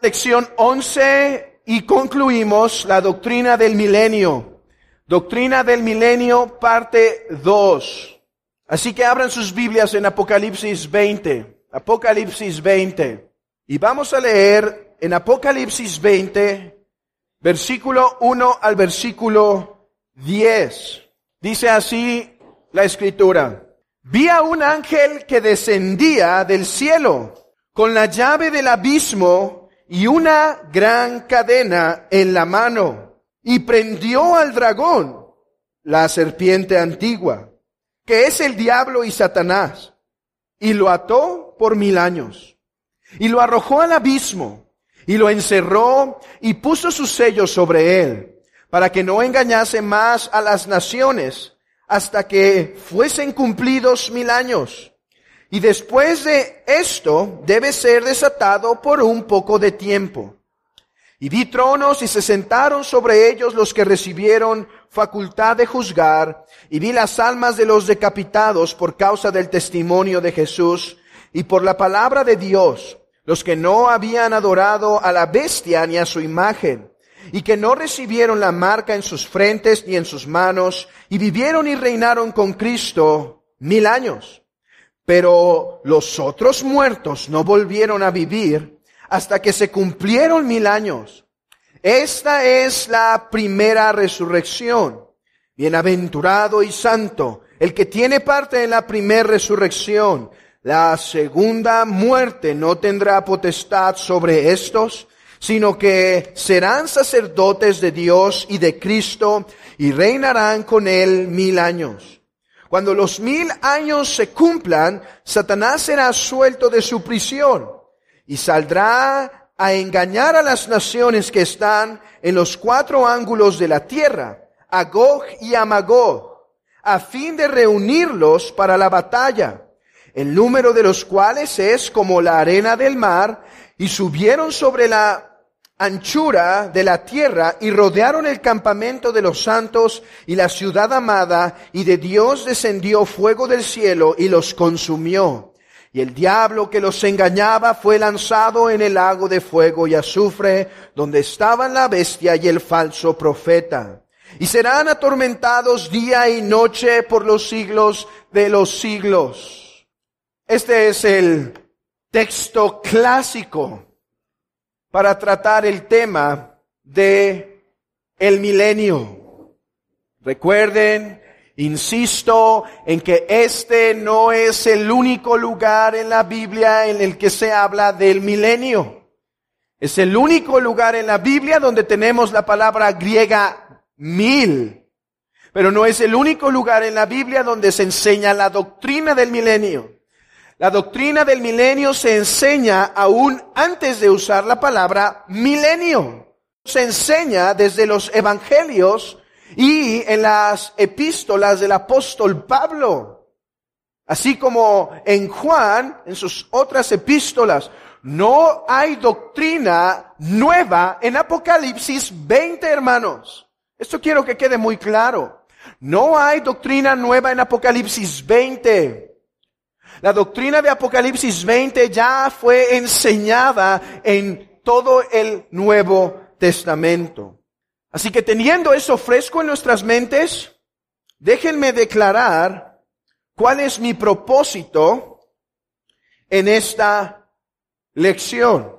Sección 11 y concluimos la doctrina del milenio. Doctrina del milenio, parte 2. Así que abran sus Biblias en Apocalipsis 20. Apocalipsis 20. Y vamos a leer en Apocalipsis 20, versículo 1 al versículo 10. Dice así la Escritura. Vi a un ángel que descendía del cielo con la llave del abismo y una gran cadena en la mano, y prendió al dragón, la serpiente antigua, que es el diablo y Satanás, y lo ató por 1000 años, y lo arrojó al abismo, y lo encerró, y puso su sello sobre él, para que no engañase más a las naciones, hasta que fuesen cumplidos 1000 años. Y después de esto debe ser desatado por un poco de tiempo. Y vi tronos y se sentaron sobre ellos los que recibieron facultad de juzgar, y vi las almas de los decapitados por causa del testimonio de Jesús y por la palabra de Dios, los que no habían adorado a la bestia ni a su imagen, y que no recibieron la marca en sus frentes ni en sus manos, y vivieron y reinaron con Cristo 1000 años. Pero los otros muertos no volvieron a vivir hasta que se cumplieron 1000 años. Esta es la primera resurrección. Bienaventurado y santo el que tiene parte en la primera resurrección. La segunda muerte no tendrá potestad sobre estos, sino que serán sacerdotes de Dios y de Cristo y reinarán con él 1000 años. Cuando los 1000 años se cumplan, Satanás será suelto de su prisión y saldrá a engañar a las naciones que están en los 4 ángulos de la tierra, a Gog y a Magog, a fin de reunirlos para la batalla, el número de los cuales es como la arena del mar, y subieron sobre la anchura de la tierra y rodearon el campamento de los santos y la ciudad amada, y de Dios descendió fuego del cielo y los consumió. Y el diablo que los engañaba fue lanzado en el lago de fuego y azufre, donde estaban la bestia y el falso profeta. Y serán atormentados día y noche por los siglos de los siglos. Este es el texto clásico para tratar el tema de el milenio. Recuerden, insisto en que este no es el único lugar en la Biblia en el que se habla del milenio. Es el único lugar en la Biblia donde tenemos la palabra griega 1000. Pero no es el único lugar en la Biblia donde se enseña la doctrina del milenio. La doctrina del milenio se enseña aún antes de usar la palabra milenio. Se enseña desde los evangelios y en las epístolas del apóstol Pablo. Así como en Juan, en sus otras epístolas. No hay doctrina nueva en Apocalipsis 20, hermanos. Esto quiero que quede muy claro. No hay doctrina nueva en Apocalipsis 20. La doctrina de Apocalipsis 20 ya fue enseñada en todo el Nuevo Testamento. Así que teniendo eso fresco en nuestras mentes, déjenme declarar cuál es mi propósito en esta lección.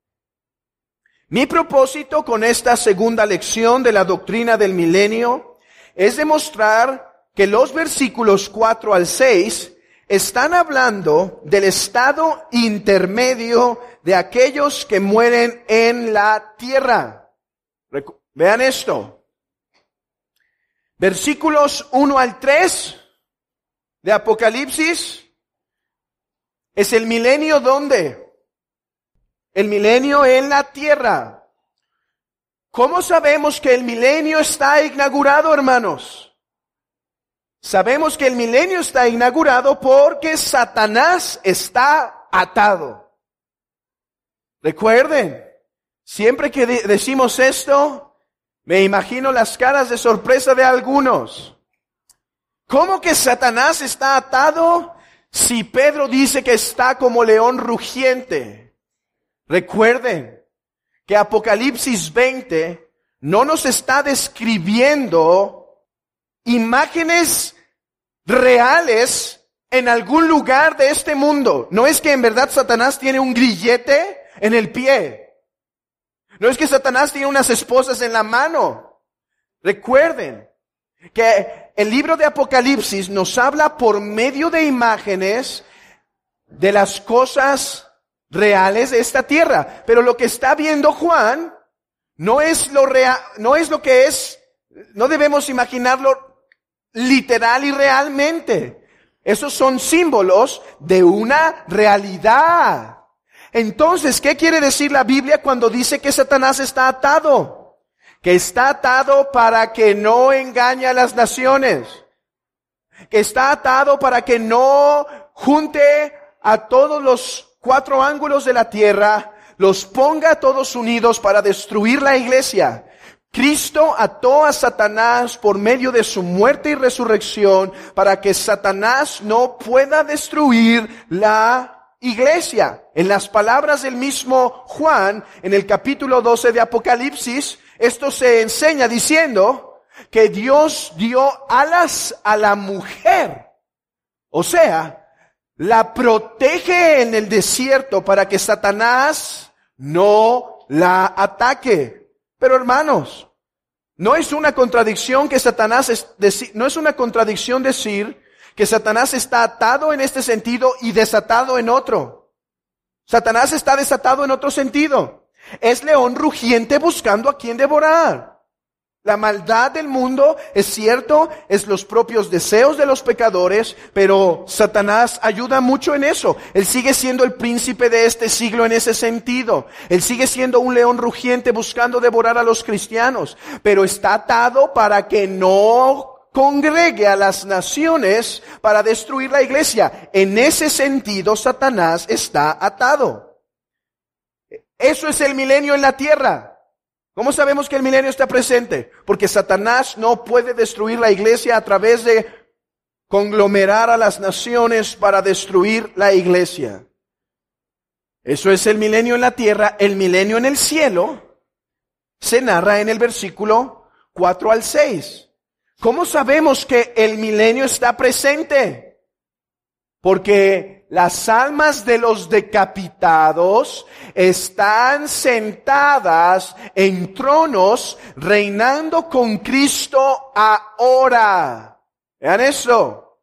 Mi propósito con esta segunda lección de la doctrina del milenio es demostrar que los versículos 4 al 6 están hablando del estado intermedio de aquellos que mueren en la tierra. Vean esto. Versículos 1 al 3 de Apocalipsis. ¿Es el milenio dónde? El milenio en la tierra. ¿Cómo sabemos que el milenio está inaugurado, hermanos? Sabemos que el milenio está inaugurado porque Satanás está atado. Recuerden, siempre que decimos esto, me imagino las caras de sorpresa de algunos. ¿Cómo que Satanás está atado si Pedro dice que está como león rugiente? Recuerden, que Apocalipsis 20 no nos está describiendo imágenes reales en algún lugar de este mundo. No es que en verdad Satanás tiene un grillete en el pie. No es que Satanás tiene unas esposas en la mano. Recuerden que el libro de Apocalipsis nos habla por medio de imágenes de las cosas reales de esta tierra. Pero lo que está viendo Juan no es lo real, no es lo que es, no debemos imaginarlo literal y realmente. Esos son símbolos de una realidad. Entonces, ¿qué quiere decir la Biblia cuando dice que Satanás está atado? Que está atado para que no engañe a las naciones. Que está atado para que no junte a todos los 4 ángulos de la tierra, los ponga todos unidos para destruir la iglesia. Cristo ató a Satanás por medio de su muerte y resurrección para que Satanás no pueda destruir la iglesia. En las palabras del mismo Juan, en el capítulo 12 de Apocalipsis, esto se enseña diciendo que Dios dio alas a la mujer. O sea, la protege en el desierto para que Satanás no la ataque. Pero hermanos, no es una contradicción que no es una contradicción decir que Satanás está atado en este sentido y desatado en otro. Satanás está desatado en otro sentido. Es león rugiente buscando a quien devorar. La maldad del mundo, es cierto, es los propios deseos de los pecadores, pero Satanás ayuda mucho en eso. Él sigue siendo el príncipe de este siglo en ese sentido. Él sigue siendo un león rugiente buscando devorar a los cristianos, pero está atado para que no congregue a las naciones para destruir la iglesia. En ese sentido, Satanás está atado. Eso es el milenio en la tierra. ¿Cómo sabemos que el milenio está presente? Porque Satanás no puede destruir la iglesia a través de conglomerar a las naciones para destruir la iglesia. Eso es el milenio en la tierra. El milenio en el cielo se narra en el versículo 4 al 6. ¿Cómo sabemos que el milenio está presente? Porque las almas de los decapitados están sentadas en tronos reinando con Cristo ahora. Vean eso.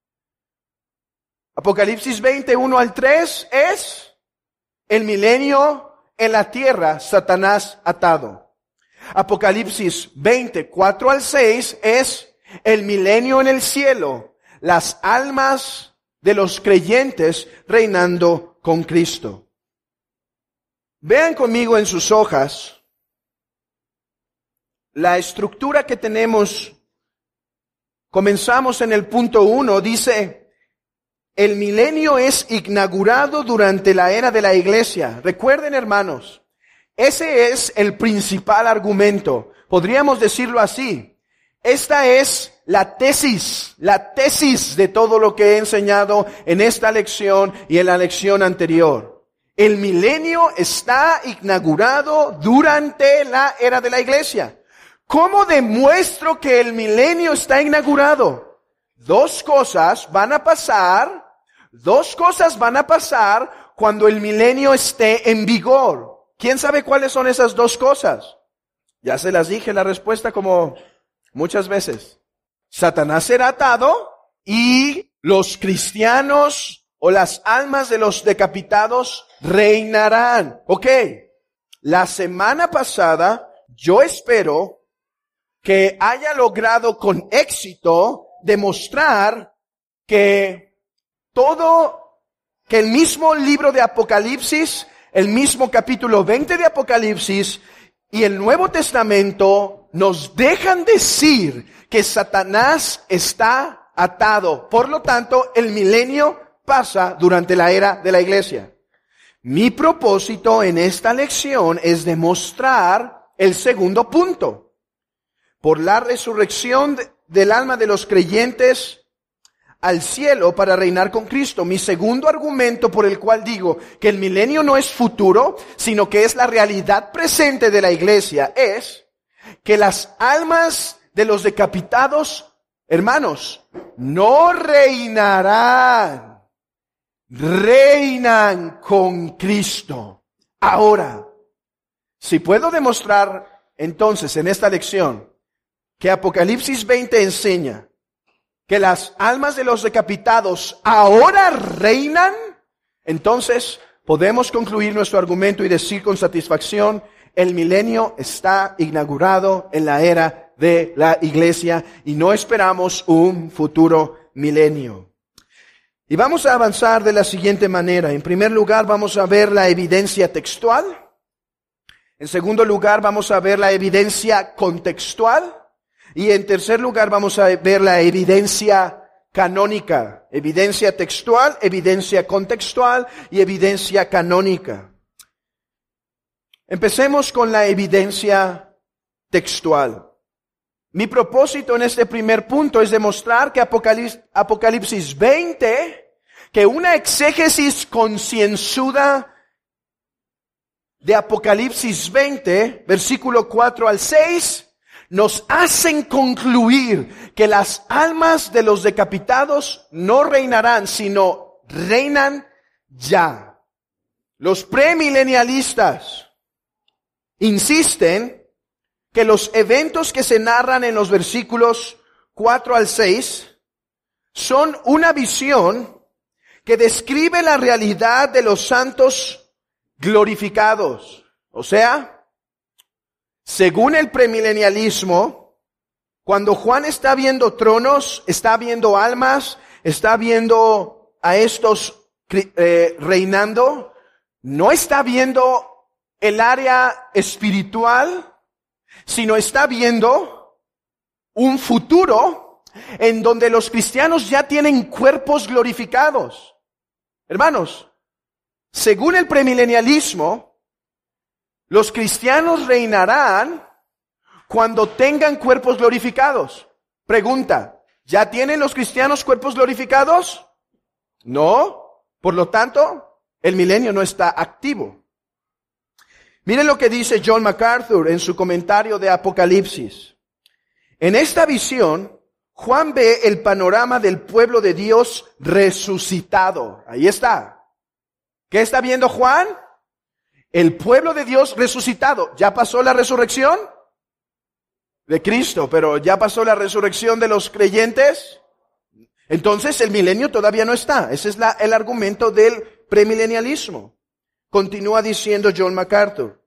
Apocalipsis 20, 1 al 3 es el milenio en la tierra, Satanás atado. Apocalipsis 20, 4 al 6 es el milenio en el cielo, las almas de los creyentes reinando con Cristo. Vean conmigo en sus hojas la estructura que tenemos. Comenzamos en el punto 1, dice, el milenio es inaugurado durante la era de la iglesia. Recuerden, hermanos, ese es el principal argumento. Podríamos decirlo así. Esta es la tesis de todo lo que he enseñado en esta lección y en la lección anterior. El milenio está inaugurado durante la era de la iglesia. ¿Cómo demuestro que el milenio está inaugurado? Dos cosas van a pasar cuando el milenio esté en vigor. ¿Quién sabe cuáles son esas dos cosas? Ya se las dije la respuesta como muchas veces. Satanás será atado y los cristianos o las almas de los decapitados reinarán. Ok, la semana pasada yo espero que haya logrado con éxito demostrar que el mismo libro de Apocalipsis, el mismo capítulo 20 de Apocalipsis y el Nuevo Testamento nos dejan decir que Satanás está atado. Por lo tanto, el milenio pasa durante la era de la iglesia. Mi propósito en esta lección es demostrar el segundo punto. Por la resurrección del alma de los creyentes, al cielo para reinar con Cristo. Mi segundo argumento por el cual digo que el milenio no es futuro, sino que es la realidad presente de la iglesia, es que las almas de los decapitados, hermanos, no reinarán, reinan con Cristo. Ahora, si puedo demostrar entonces en esta lección que Apocalipsis 20 enseña que las almas de los decapitados ahora reinan, entonces podemos concluir nuestro argumento y decir con satisfacción, el milenio está inaugurado en la era de la iglesia y no esperamos un futuro milenio. Y vamos a avanzar de la siguiente manera. En primer lugar, vamos a ver la evidencia textual. En segundo lugar, vamos a ver la evidencia contextual. Y en tercer lugar, vamos a ver la evidencia canónica. Evidencia textual, evidencia contextual y evidencia canónica. Empecemos con la evidencia textual. Mi propósito en este primer punto es demostrar que Apocalipsis 20, que una exégesis concienzuda de Apocalipsis 20, versículo 4 al 6, nos hacen concluir que las almas de los decapitados no reinarán, sino reinan ya. Los premilenialistas insisten que los eventos que se narran en los versículos 4 al 6 son una visión que describe la realidad de los santos glorificados. O sea, según el premilenialismo, cuando Juan está viendo tronos, está viendo almas, está viendo a estos reinando, no está viendo el área espiritual, sino está viendo un futuro en donde los cristianos ya tienen cuerpos glorificados. Hermanos, según el premilenialismo, los cristianos reinarán cuando tengan cuerpos glorificados. Pregunta, ¿ya tienen los cristianos cuerpos glorificados? No. Por lo tanto, el milenio no está activo. Miren lo que dice John MacArthur en su comentario de Apocalipsis. En esta visión, Juan ve el panorama del pueblo de Dios resucitado. Ahí está. ¿Qué está viendo Juan? El pueblo de Dios resucitado. ¿Ya pasó la resurrección de Cristo, pero ya pasó la resurrección de los creyentes? Entonces el milenio todavía no está. Ese es el argumento del premilenialismo. Continúa diciendo John MacArthur.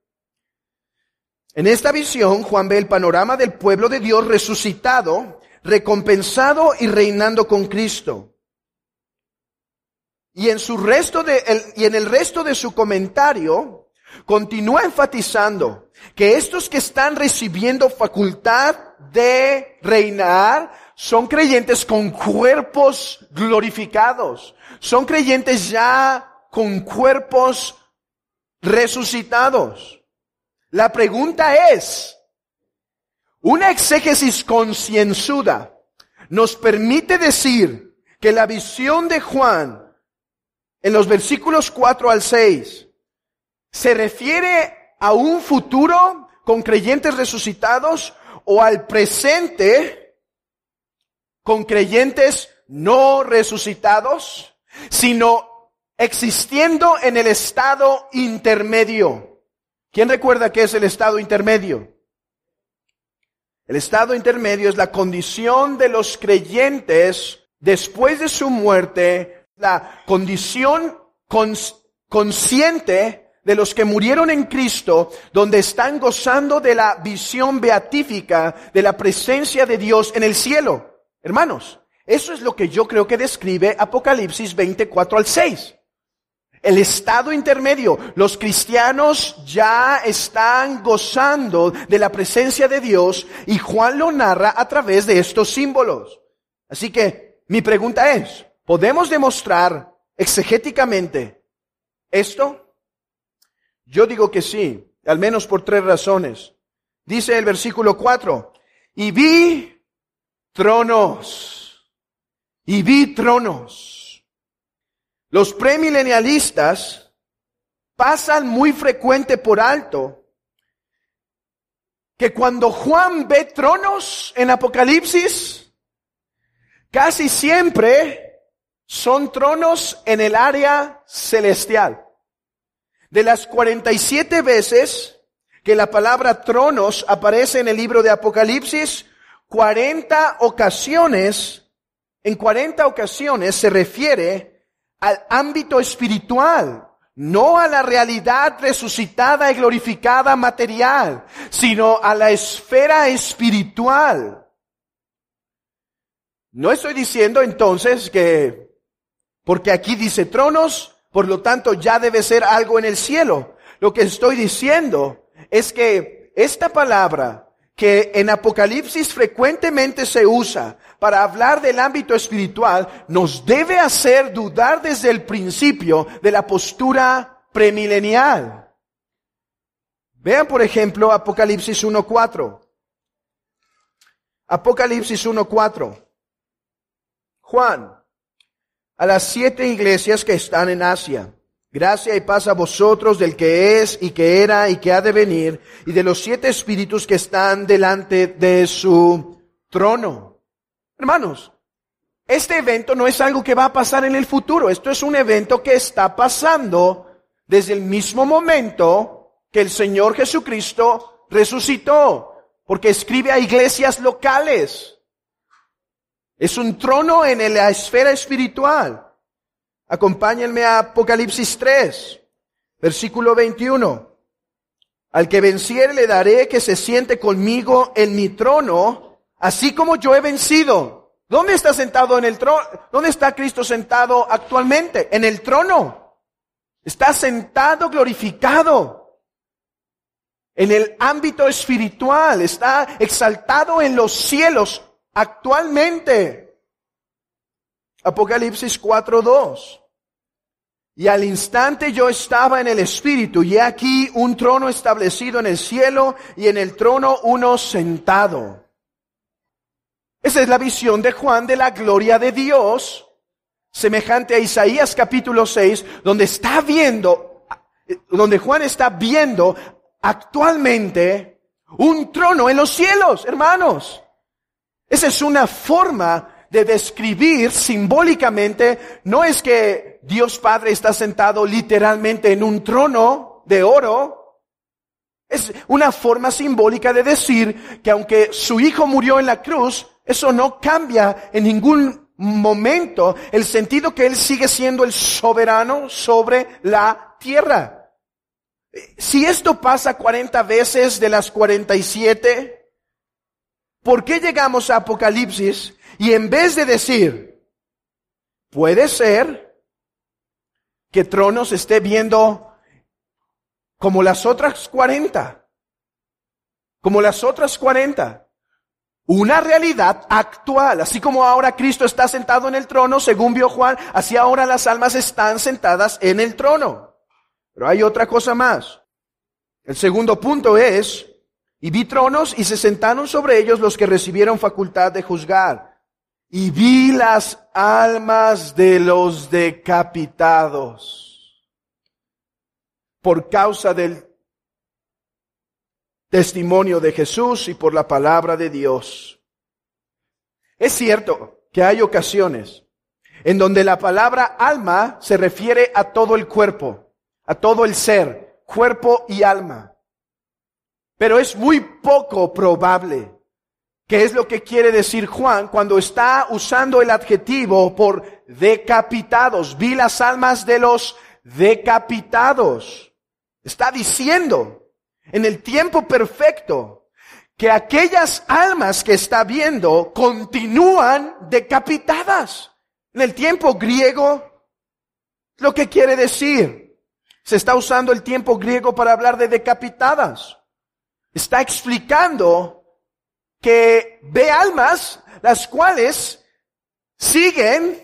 En esta visión, Juan ve el panorama del pueblo de Dios resucitado, recompensado y reinando con Cristo. Y en el resto de su comentario, continúa enfatizando que estos que están recibiendo facultad de reinar son creyentes con cuerpos glorificados. Son creyentes ya con cuerpos resucitados. La pregunta es, una exégesis concienzuda nos permite decir que la visión de Juan en los versículos 4 al 6 ¿se refiere a un futuro con creyentes resucitados o al presente con creyentes no resucitados, sino existiendo en el estado intermedio? ¿Quién recuerda qué es el estado intermedio? El estado intermedio es la condición de los creyentes después de su muerte, la condición consciente de los que murieron en Cristo, donde están gozando de la visión beatífica de la presencia de Dios en el cielo. Hermanos, eso es lo que yo creo que describe Apocalipsis 24 al 6. El estado intermedio. Los cristianos ya están gozando de la presencia de Dios y Juan lo narra a través de estos símbolos. Así que mi pregunta es, ¿podemos demostrar exegéticamente esto? Yo digo que sí, al menos por 3 razones. Dice el versículo 4, y vi tronos, y vi tronos. Los premilenialistas pasan muy frecuente por alto que cuando Juan ve tronos en Apocalipsis, casi siempre son tronos en el área celestial. De las 47 veces que la palabra tronos aparece en el libro de Apocalipsis, en 40 ocasiones se refiere al ámbito espiritual, no a la realidad resucitada y glorificada material, sino a la esfera espiritual. No estoy diciendo entonces que, porque aquí dice tronos, por lo tanto ya debe ser algo en el cielo. Lo que estoy diciendo es que esta palabra que en Apocalipsis frecuentemente se usa para hablar del ámbito espiritual, nos debe hacer dudar desde el principio de la postura premilenial. Vean, por ejemplo, Apocalipsis 1:4. Apocalipsis 1:4. Juan, a las 7 iglesias que están en Asia. Gracia y paz a vosotros del que es y que era y que ha de venir, y de los 7 espíritus que están delante de su trono. Hermanos, este evento no es algo que va a pasar en el futuro. Esto es un evento que está pasando desde el mismo momento que el Señor Jesucristo resucitó, porque escribe a iglesias locales. Es un trono en la esfera espiritual. Acompáñenme a Apocalipsis 3, versículo 21. Al que venciere le daré que se siente conmigo en mi trono, así como yo he vencido. ¿Dónde está sentado en el trono? ¿Dónde está Cristo sentado actualmente? En el trono. Está sentado glorificado. En el ámbito espiritual. Está exaltado en los cielos actualmente. Apocalipsis 4:2. Y al instante yo estaba en el Espíritu, y he aquí un trono establecido en el cielo, y en el trono uno sentado. Esa es la visión de Juan de la gloria de Dios, semejante a Isaías capítulo 6, donde Juan está viendo actualmente un trono en los cielos, hermanos. Esa es una forma de describir simbólicamente, no es que Dios Padre está sentado literalmente en un trono de oro. Es una forma simbólica de decir que aunque su Hijo murió en la cruz, eso no cambia en ningún momento el sentido que Él sigue siendo el soberano sobre la tierra. Si esto pasa 40 veces de las 47, ¿por qué llegamos a Apocalipsis? Y en vez de decir, puede ser que tronos esté viendo como las otras 40, una realidad actual, así como ahora Cristo está sentado en el trono, según vio Juan, así ahora las almas están sentadas en el trono. Pero hay otra cosa más. El segundo punto es, y vi tronos y se sentaron sobre ellos los que recibieron facultad de juzgar. Y vi las almas de los decapitados por causa del testimonio de Jesús y por la palabra de Dios. Es cierto que hay ocasiones en donde la palabra alma se refiere a todo el cuerpo, a todo el ser, cuerpo y alma. Pero es muy poco probable. ¿Qué es lo que quiere decir Juan cuando está usando el adjetivo por decapitados? Vi las almas de los decapitados. Está diciendo en el tiempo perfecto que aquellas almas que está viendo continúan decapitadas. En el tiempo griego, lo que quiere decir, se está usando el tiempo griego para hablar de decapitadas. Está explicando que ve almas las cuales siguen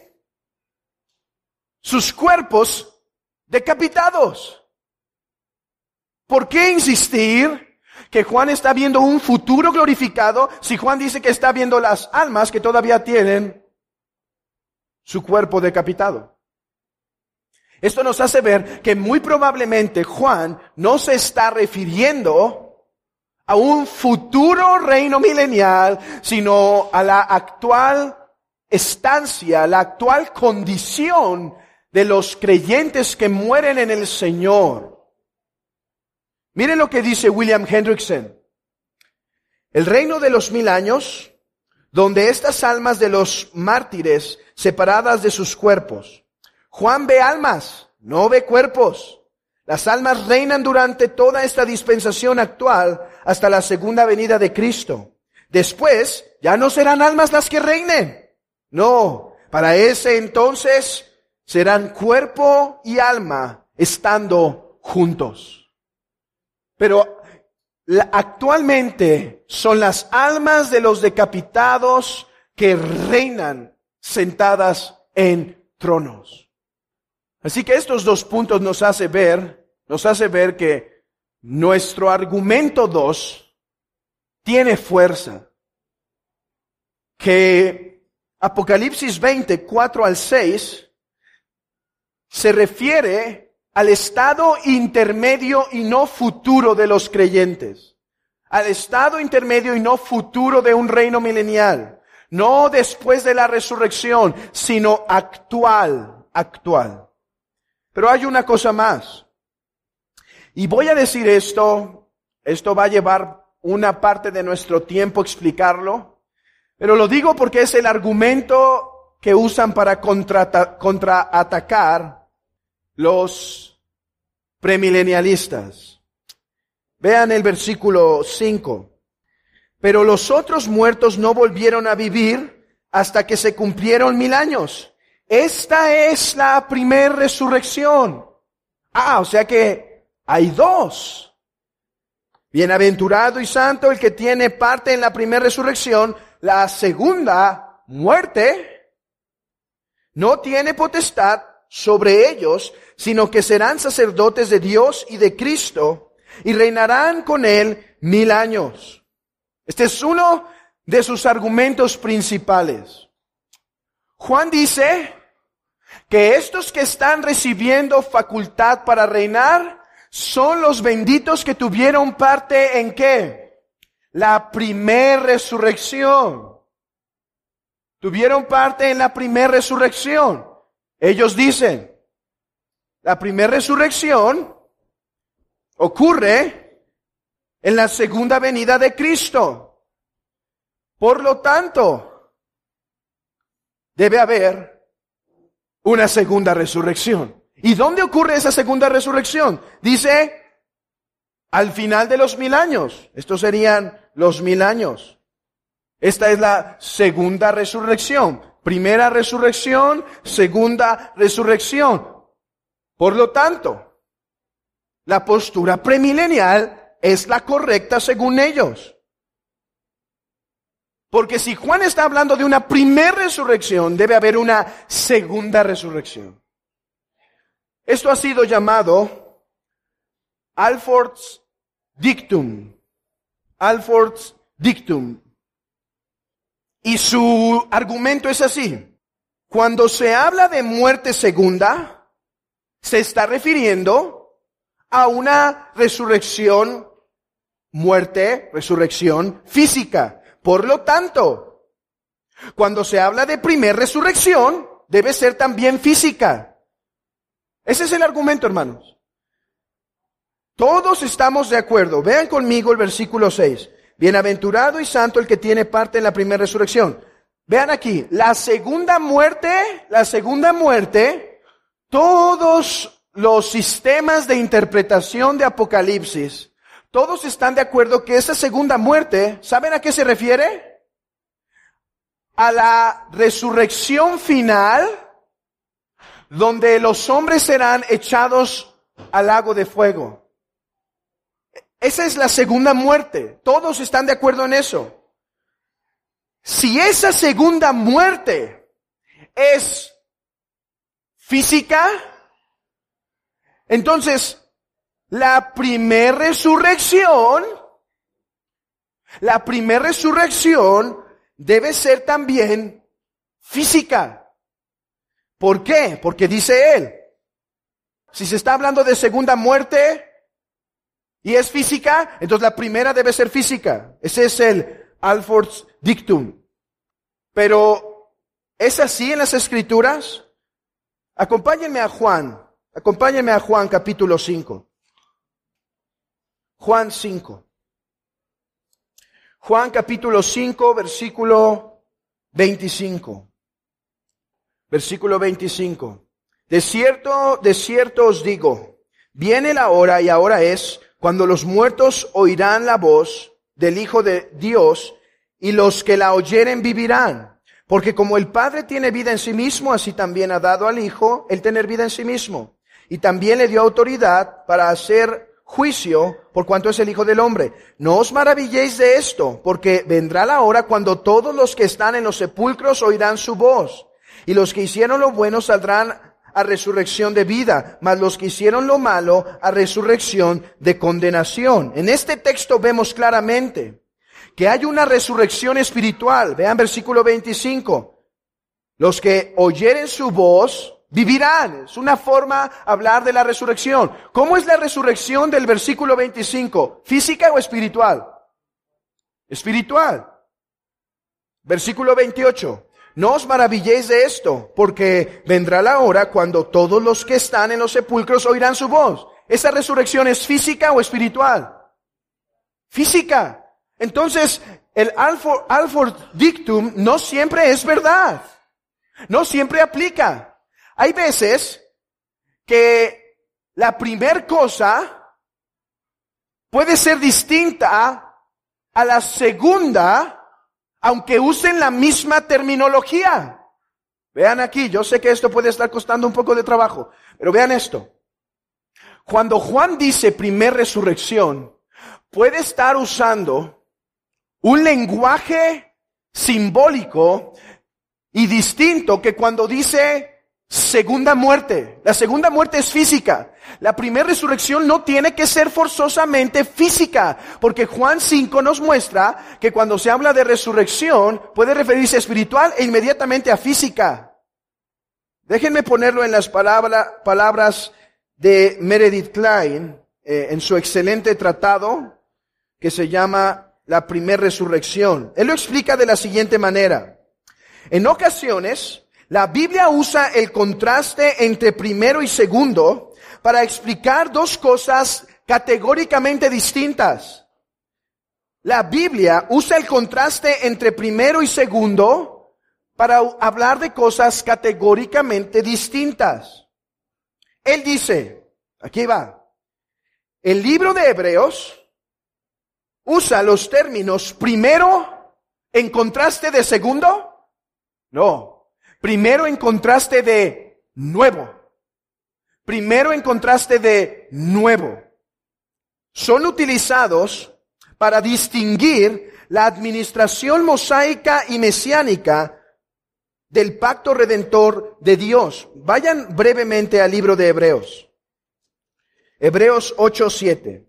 sus cuerpos decapitados. ¿Por qué insistir que Juan está viendo un futuro glorificado si Juan dice que está viendo las almas que todavía tienen su cuerpo decapitado. Esto nos hace ver que muy probablemente Juan no se está refiriendo a un futuro reino milenial, sino a la actual estancia, la actual condición de los creyentes que mueren en el Señor. Miren lo que dice William Hendrickson. El reino de los 1000 años, donde estas almas de los mártires separadas de sus cuerpos. Juan ve almas, no ve cuerpos. Las almas reinan durante toda esta dispensación actual hasta la segunda venida de Cristo. Después, ya no serán almas las que reinen. No, para ese entonces serán cuerpo y alma estando juntos. Pero actualmente son las almas de los decapitados que reinan sentadas en tronos. Así que estos dos puntos nos hace ver que nuestro argumento 2 tiene fuerza. Que Apocalipsis 20, 4 al 6 se refiere al estado intermedio y no futuro de los creyentes. Al estado intermedio y no futuro de un reino milenial. No después de la resurrección, sino actual. Pero hay una cosa más. Y voy a decir esto va a llevar una parte de nuestro tiempo explicarlo, pero lo digo porque es el argumento que usan para contraatacar los premilenialistas. Vean el versículo 5. Pero los otros muertos no volvieron a vivir hasta que se cumplieron 1000 años. Esta es la primera resurrección. O sea que hay dos. Bienaventurado y santo el que tiene parte en la primera resurrección. La segunda muerte no tiene potestad sobre ellos, sino que serán sacerdotes de Dios y de Cristo y reinarán con él 1000 años. Este es uno de sus argumentos principales. Juan dice que estos que están recibiendo facultad para reinar son los benditos que tuvieron parte ¿en qué? La primera resurrección. Tuvieron parte en la primera resurrección. Ellos dicen, la primera resurrección ocurre en la segunda venida de Cristo. Por lo tanto, debe haber una segunda resurrección. ¿Y dónde ocurre esa segunda resurrección? Dice, al final de los 1000 años. Estos serían los 1000 años. Esta es la segunda resurrección. Primera resurrección, segunda resurrección. Por lo tanto, la postura premilenial es la correcta según ellos. Porque si Juan está hablando de una primera resurrección, debe haber una segunda resurrección. Esto ha sido llamado Alford's Dictum. Alford's Dictum. Y su argumento es así. Cuando se habla de muerte segunda, se está refiriendo a una resurrección física. Por lo tanto, cuando se habla de primera resurrección, debe ser también física. Ese es el argumento, hermanos. Todos estamos de acuerdo. Vean conmigo el versículo 6. Bienaventurado y santo el que tiene parte en la primera resurrección. Vean aquí, la segunda muerte, todos los sistemas de interpretación de Apocalipsis, todos están de acuerdo que esa segunda muerte, ¿saben a qué se refiere? A la resurrección final, donde los hombres serán echados al lago de fuego. Esa es la segunda muerte. Todos están de acuerdo en eso. Si esa segunda muerte es física, entonces la primera resurrección debe ser también física. ¿Por qué? Porque dice él, si se está hablando de segunda muerte y es física, entonces la primera debe ser física. Ese es el Alford's Dictum. Pero, ¿es así en las Escrituras? Acompáñenme a Juan capítulo 5. Juan 5. Juan capítulo 5, versículo 25. Versículo 25. De cierto os digo, viene la hora y ahora es, cuando los muertos oirán la voz del Hijo de Dios, y los que la oyeren vivirán. Porque como el Padre tiene vida en sí mismo, así también ha dado al Hijo el tener vida en sí mismo. Y también le dio autoridad para hacer juicio por cuanto es el Hijo del Hombre. No os maravilléis de esto, porque vendrá la hora cuando todos los que están en los sepulcros oirán su voz. Y los que hicieron lo bueno saldrán a resurrección de vida, mas los que hicieron lo malo a resurrección de condenación. En este texto vemos claramente que hay una resurrección espiritual. Vean versículo 25. Los que oyeren su voz vivirán. Es una forma de hablar de la resurrección. ¿Cómo es la resurrección del versículo 25? ¿Física o espiritual? Espiritual. Versículo 28. No os maravilléis de esto, porque vendrá la hora cuando todos los que están en los sepulcros oirán su voz. ¿Esa resurrección es física o espiritual? Física. Entonces, el Alford Dictum no siempre es verdad. No siempre aplica. Hay veces que la primer cosa puede ser distinta a la segunda, aunque usen la misma terminología. Vean aquí, yo sé que esto puede estar costando un poco de trabajo, pero vean esto. Cuando Juan dice primer resurrección, puede estar usando un lenguaje simbólico y distinto que cuando dice segunda muerte. La segunda muerte es física. La primera resurrección no tiene que ser forzosamente física, porque Juan 5 nos muestra que cuando se habla de resurrección puede referirse a espiritual e inmediatamente a física. Déjenme ponerlo en las palabras de Meredith Kline en su excelente tratado que se llama La primera resurrección. Él lo explica de la siguiente manera. En ocasiones, la Biblia usa el contraste entre primero y segundo para explicar dos cosas categóricamente distintas. La Biblia usa el contraste entre primero y segundo para hablar de cosas categóricamente distintas. Él dice, aquí va, el libro de Hebreos usa los términos primero en contraste de segundo. No, primero en contraste de nuevo. Primero en contraste de nuevo. Son utilizados para distinguir la administración mosaica y mesiánica del pacto redentor de Dios. Vayan brevemente al libro de Hebreos. Hebreos 8:7.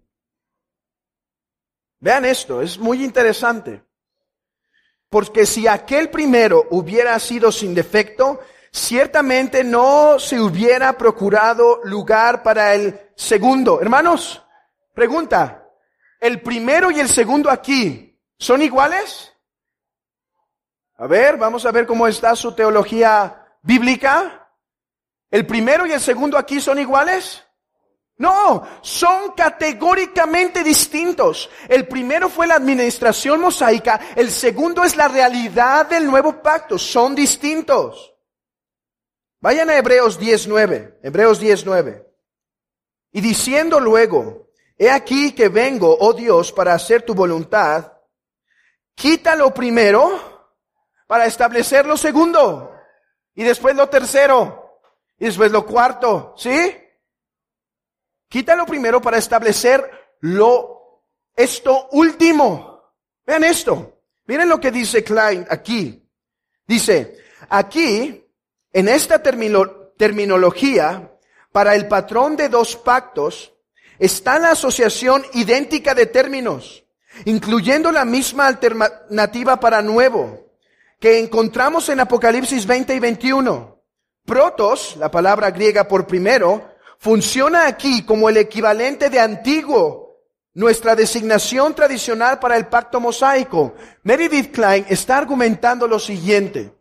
Vean esto, es muy interesante. Porque si aquel primero hubiera sido sin defecto, ciertamente no se hubiera procurado lugar para el segundo. Hermanos, pregunta, ¿el primero y el segundo aquí son iguales? A ver, vamos a ver cómo está su teología bíblica. ¿El primero y el segundo aquí son iguales? No, son categóricamente distintos. El primero fue la administración mosaica, el segundo es la realidad del nuevo pacto, son distintos. Vayan a Hebreos 10:9, Hebreos 10:9. Y diciendo luego, he aquí que vengo, oh Dios, para hacer tu voluntad, quita lo primero para establecer lo segundo, y después lo tercero, y después lo cuarto, ¿sí? Quítalo primero para establecer esto último. Vean esto. Miren lo que dice Klein aquí. Dice, aquí, en esta terminología, para el patrón de dos pactos, está la asociación idéntica de términos, incluyendo la misma alternativa para nuevo, que encontramos en Apocalipsis 20 y 21. Protos, la palabra griega por primero, funciona aquí como el equivalente de antiguo, nuestra designación tradicional para el pacto mosaico. Meredith Kline está argumentando lo siguiente.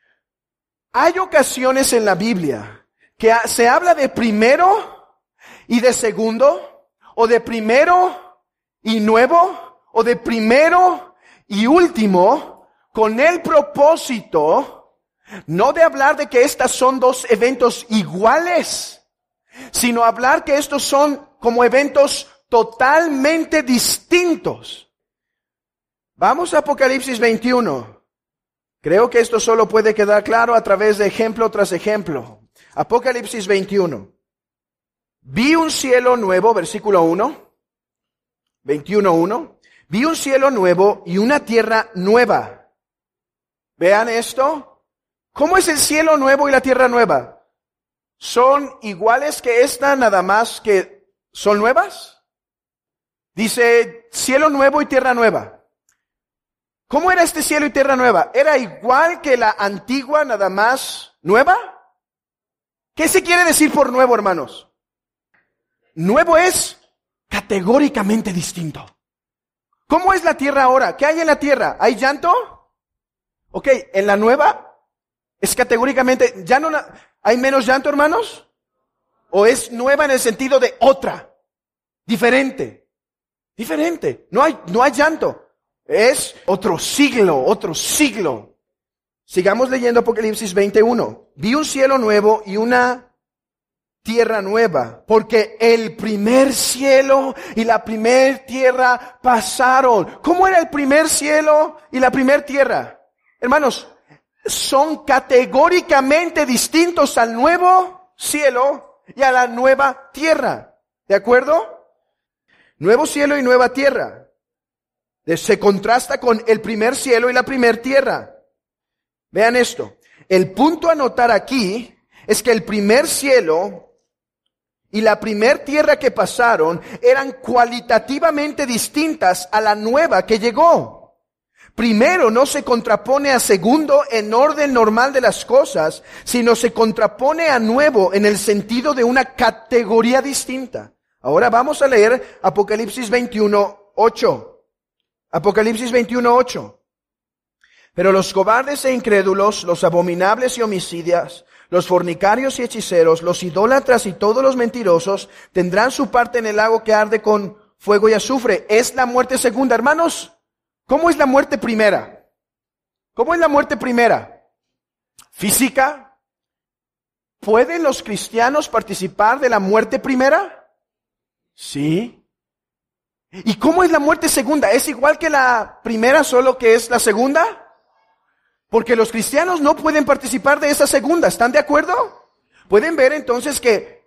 Hay ocasiones en la Biblia que se habla de primero y de segundo, o de primero y nuevo, o de primero y último, con el propósito no de hablar de que estas son dos eventos iguales, sino hablar que estos son como eventos totalmente distintos. Vamos a Apocalipsis 21. Creo que esto solo puede quedar claro a través de ejemplo tras ejemplo. Apocalipsis 21. Vi un cielo nuevo, versículo 1. 21:1. Vi un cielo nuevo y una tierra nueva. Vean esto. ¿Cómo es el cielo nuevo y la tierra nueva? ¿Son iguales que esta, nada más que son nuevas? Dice cielo nuevo y tierra nueva. ¿Cómo era este cielo y tierra nueva? ¿Era igual que la antigua, nada más nueva? ¿Qué se quiere decir por nuevo, hermanos? Nuevo es categóricamente distinto. ¿Cómo es la tierra ahora? ¿Qué hay en la tierra? ¿Hay llanto? Ok, en la nueva es categóricamente, ¿ya no hay menos llanto, hermanos? ¿O es nueva en el sentido de otra? Diferente. Diferente. No hay llanto. Es otro siglo, otro siglo. Sigamos leyendo Apocalipsis 21. Vi un cielo nuevo y una tierra nueva, porque el primer cielo y la primer tierra pasaron. ¿Cómo era el primer cielo y la primer tierra? Hermanos, son categóricamente distintos al nuevo cielo y a la nueva tierra. ¿De acuerdo? Nuevo cielo y nueva tierra. Se contrasta con el primer cielo y la primer tierra. Vean esto. El punto a notar aquí es que el primer cielo y la primer tierra que pasaron eran cualitativamente distintas a la nueva que llegó. Primero no se contrapone a segundo en orden normal de las cosas, sino se contrapone a nuevo en el sentido de una categoría distinta. Ahora vamos a leer Apocalipsis 21:8. Apocalipsis 21:8. Pero los cobardes e incrédulos, los abominables y homicidas, los fornicarios y hechiceros, los idólatras y todos los mentirosos tendrán su parte en el lago que arde con fuego y azufre. Es la muerte segunda. Hermanos, ¿cómo es la muerte primera? ¿Cómo es la muerte primera? ¿Física? ¿Pueden los cristianos participar de la muerte primera? Sí. ¿Y cómo es la muerte segunda? ¿Es igual que la primera, solo que es la segunda? Porque los cristianos no pueden participar de esa segunda. ¿Están de acuerdo? Pueden ver entonces que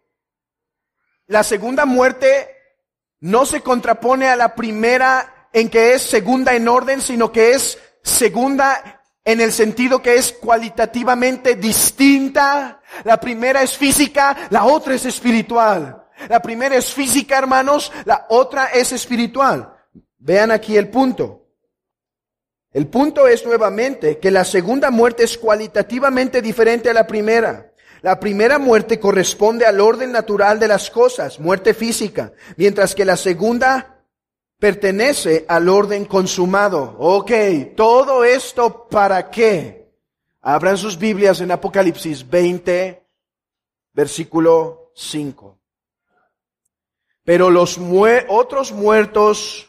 la segunda muerte no se contrapone a la primera en que es segunda en orden, sino que es segunda en el sentido que es cualitativamente distinta. La primera es física, la otra es espiritual. La primera es física, hermanos, la otra es espiritual. Vean aquí el punto. El punto es nuevamente que la segunda muerte es cualitativamente diferente a la primera. La primera muerte corresponde al orden natural de las cosas, muerte física, mientras que la segunda pertenece al orden consumado. Ok, ¿todo esto para qué? Abran sus Biblias en Apocalipsis 20, versículo 5. Pero los otros muertos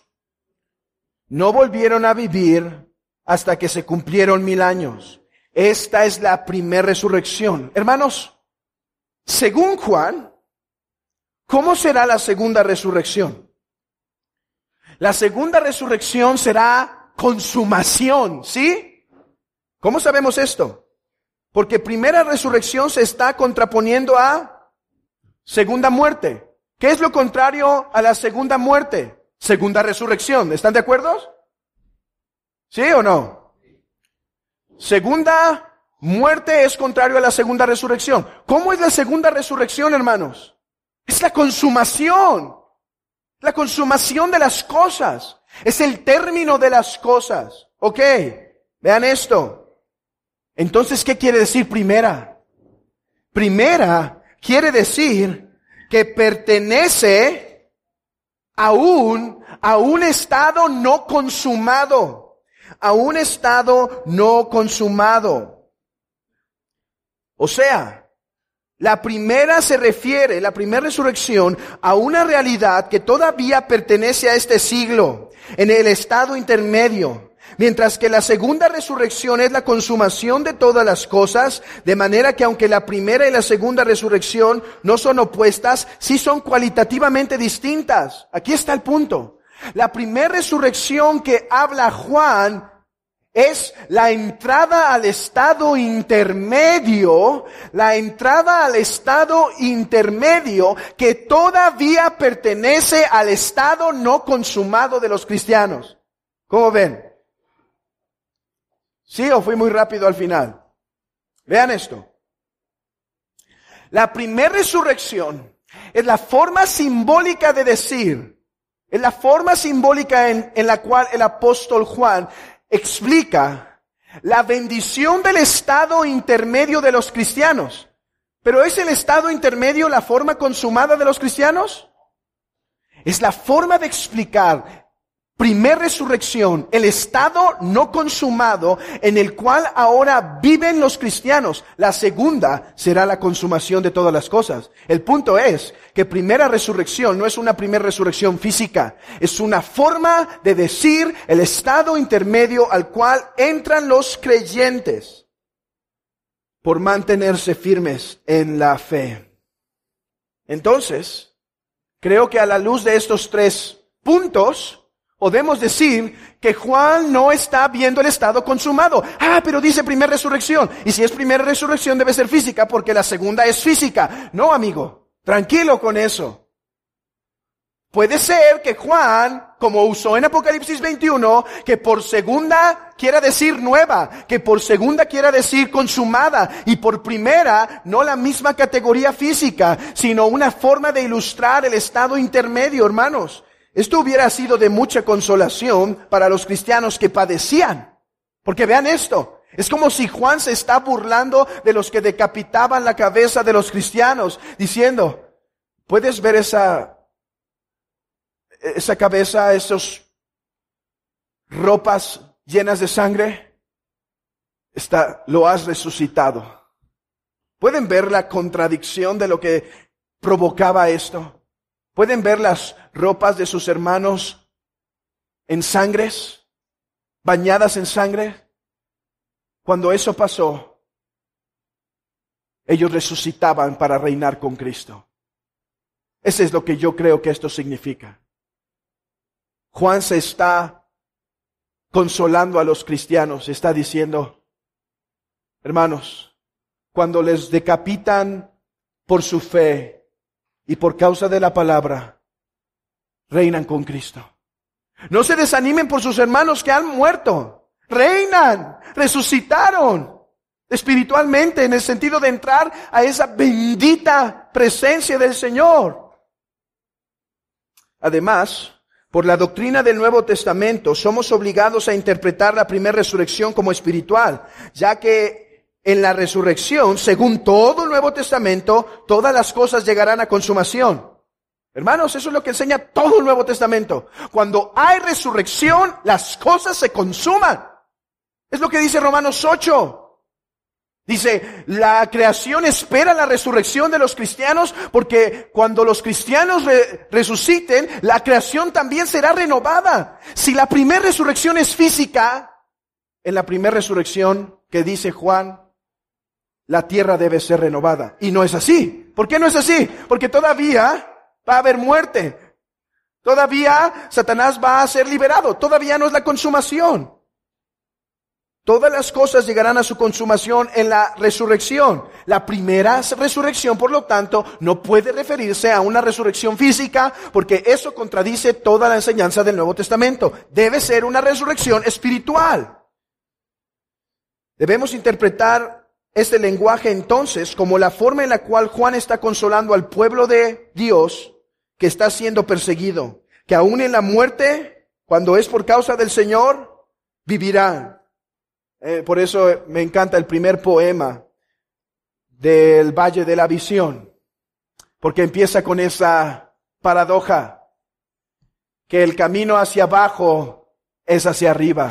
no volvieron a vivir hasta que se cumplieron 1000 años. Esta es la primera resurrección. Hermanos, según Juan, ¿cómo será la segunda resurrección? La segunda resurrección será consumación, ¿sí? ¿Cómo sabemos esto? Porque primera resurrección se está contraponiendo a segunda muerte. ¿Qué es lo contrario a la segunda muerte? Segunda resurrección. ¿Están de acuerdo? ¿Sí o no? Segunda muerte es contrario a la segunda resurrección. ¿Cómo es la segunda resurrección, hermanos? Es la consumación. La consumación de las cosas. Es el término de las cosas. ¿Ok? Vean esto. Entonces, ¿qué quiere decir primera? primera quiere decir que pertenece a un estado no consumado. A un estado no consumado. O sea, la primera resurrección, a una realidad que todavía pertenece a este siglo, en el estado intermedio. Mientras que la segunda resurrección es la consumación de todas las cosas, de manera que aunque la primera y la segunda resurrección no son opuestas, sí son cualitativamente distintas. Aquí está el punto. La primera resurrección que habla Juan es la entrada al estado intermedio, que todavía pertenece al estado no consumado de los cristianos. ¿Cómo ven? ¿Sí o fui muy rápido al final? Vean esto. La primera resurrección es la forma simbólica de decir, es la forma simbólica en la cual el apóstol Juan explica la bendición del estado intermedio de los cristianos. ¿Pero es el estado intermedio la forma consumada de los cristianos? Es la forma de explicar primer resurrección, el estado no consumado en el cual ahora viven los cristianos. La segunda será la consumación de todas las cosas. El punto es que primera resurrección no es una primera resurrección física, es una forma de decir el estado intermedio al cual entran los creyentes por mantenerse firmes en la fe. Entonces, creo que a la luz de estos 3 puntos, podemos decir que Juan no está viendo el estado consumado. Pero dice primera resurrección. Y si es primera resurrección debe ser física porque la segunda es física. No, amigo. Tranquilo con eso. Puede ser que Juan, como usó en Apocalipsis 21, que por segunda quiera decir nueva, que por segunda quiera decir consumada, y por primera no la misma categoría física, sino una forma de ilustrar el estado intermedio, hermanos. Esto hubiera sido de mucha consolación para los cristianos que padecían. Porque vean esto, es como si Juan se está burlando de los que decapitaban la cabeza de los cristianos, diciendo, ¿puedes ver esa cabeza, esas ropas llenas de sangre? Lo has resucitado. ¿Pueden ver la contradicción de lo que provocaba esto? ¿Pueden ver las ropas de sus hermanos en sangres, bañadas en sangre? Cuando eso pasó, ellos resucitaban para reinar con Cristo. Eso es lo que yo creo que esto significa. Juan se está consolando a los cristianos, está diciendo, hermanos, cuando les decapitan por su fe, y por causa de la palabra, reinan con Cristo. No se desanimen por sus hermanos que han muerto. Reinan, resucitaron espiritualmente en el sentido de entrar a esa bendita presencia del Señor. Además, por la doctrina del Nuevo Testamento, somos obligados a interpretar la primera resurrección como espiritual, ya que en la resurrección, según todo el Nuevo Testamento, todas las cosas llegarán a consumación. Hermanos, eso es lo que enseña todo el Nuevo Testamento. Cuando hay resurrección, las cosas se consuman. Es lo que dice Romanos 8. Dice, la creación espera la resurrección de los cristianos, porque cuando los cristianos resuciten, la creación también será renovada. Si la primera resurrección es física, en la primera resurrección que dice Juan, la tierra debe ser renovada. Y no es así. ¿Por qué no es así? Porque todavía va a haber muerte. Todavía Satanás va a ser liberado. Todavía no es la consumación. Todas las cosas llegarán a su consumación en la resurrección. La primera resurrección, por lo tanto, no puede referirse a una resurrección física, porque eso contradice toda la enseñanza del Nuevo Testamento. Debe ser una resurrección espiritual. Debemos interpretar este lenguaje entonces como la forma en la cual Juan está consolando al pueblo de Dios que está siendo perseguido, que aún en la muerte, cuando es por causa del Señor, vivirá. Por eso me encanta el primer poema del Valle de la Visión, porque empieza con esa paradoja, que el camino hacia abajo es hacia arriba,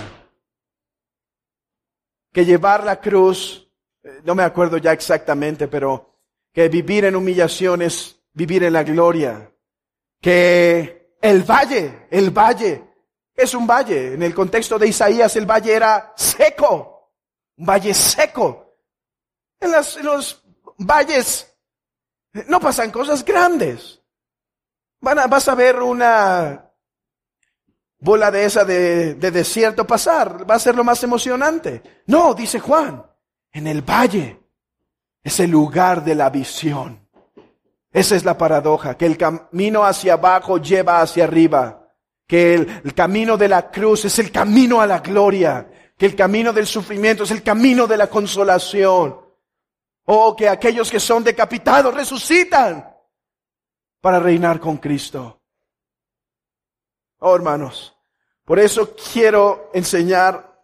que llevar la cruz, no me acuerdo ya exactamente, pero que vivir en humillación es vivir en la gloria, que el valle, es un valle, en el contexto de Isaías el valle era seco, un valle seco. En los valles no pasan cosas grandes. Vas a ver una bola de esa de desierto pasar. Va a ser lo más emocionante. No, dice Juan, en el valle es el lugar de la visión. Esa es la paradoja, que el camino hacia abajo lleva hacia arriba. Que el camino de la cruz es el camino a la gloria. Que el camino del sufrimiento es el camino de la consolación. Oh, que aquellos que son decapitados resucitan para reinar con Cristo. Oh, hermanos, por eso quiero enseñar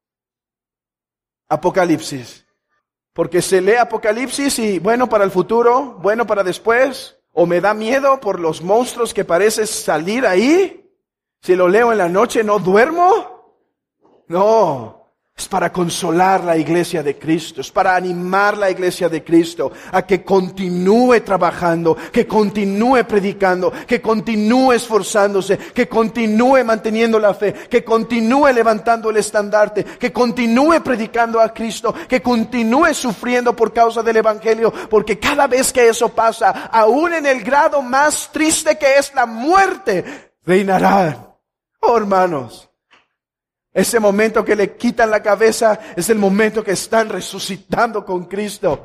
Apocalipsis. Porque se lee Apocalipsis y bueno para el futuro, bueno para después, o me da miedo por los monstruos que parece salir ahí. Si lo leo en la noche, ¿no duermo? No. Es para consolar la iglesia de Cristo, es para animar la iglesia de Cristo a que continúe trabajando, que continúe predicando, que continúe esforzándose, que continúe manteniendo la fe, que continúe levantando el estandarte, que continúe predicando a Cristo, que continúe sufriendo por causa del Evangelio, porque cada vez que eso pasa, aún en el grado más triste que es la muerte, reinarán. Oh, hermanos. Ese momento que le quitan la cabeza es el momento que están resucitando con Cristo.